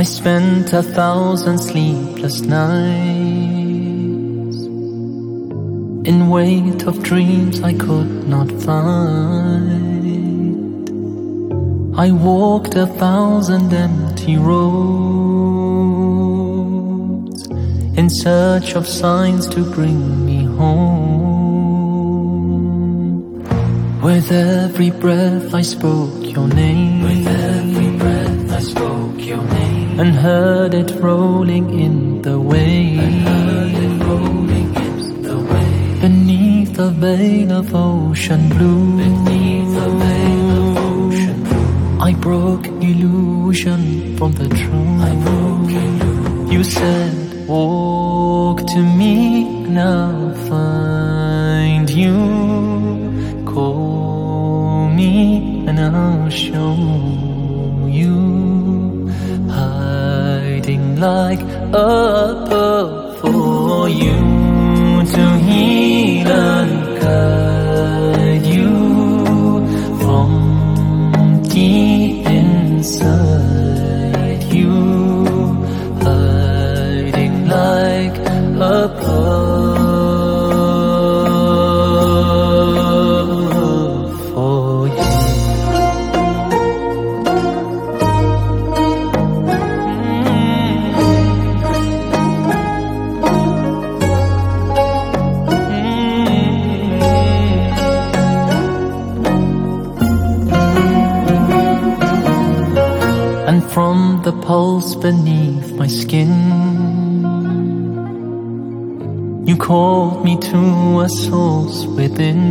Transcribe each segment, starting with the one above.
I spent 1,000 sleepless nights in wait of dreams I could not find. I walked 1,000 empty roads in search of signs to bring me home. With every breath I spoke your name. With every breath I spoke your name, and heard it rolling in the waves. Beneath the veil of ocean blue, beneath the veil of ocean blue, I broke illusion from the truth. I broke illusion. You said, walk to me and I'll find you. Call me and I'll show you. Hiding like a pearl for you to heal and guide you from deep inside you, hiding like a pearl for you. And from the pulse beneath my skin, you called me to a source within,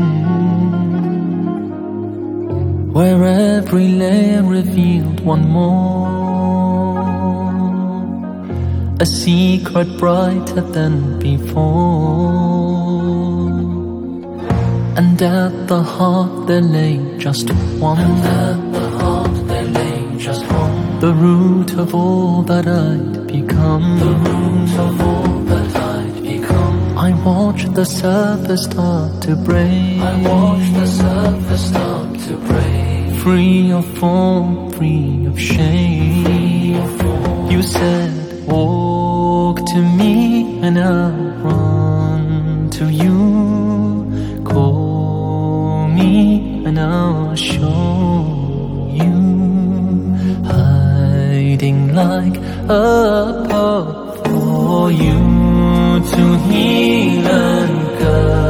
where every layer revealed one more, a secret brighter than before. And at the heart there lay just one, the root of all that I'd become. The root of all that I'd become. I watched the surface start to break. I watched the surface start to break. Free of form, free of shame. Free of form. You said, walk to me and I'll run to you. Call me and I'll show you. Hiding like a pearl for you to heal and guide.